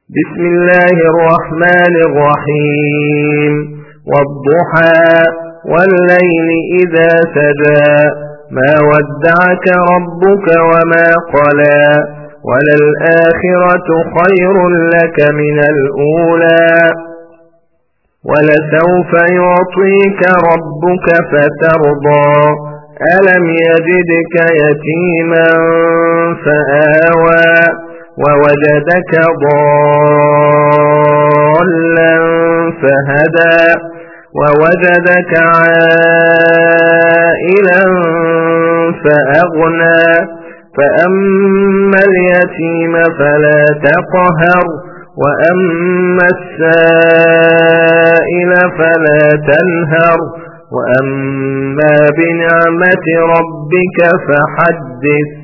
بسم الله الرحمن الرحيم والضحى والليل إذا سجى ما ودعك ربك وما قلى وللآخرة خير لك من الأولى ولسوف يعطيك ربك فترضى ألم يجدك يتيما فآوى ووجدك ضالا فهدى ووجدك عائلا فأغنى فأما اليتيم فلا تقهر وأما السائل فلا تنهر وأما بنعمة ربك فحدث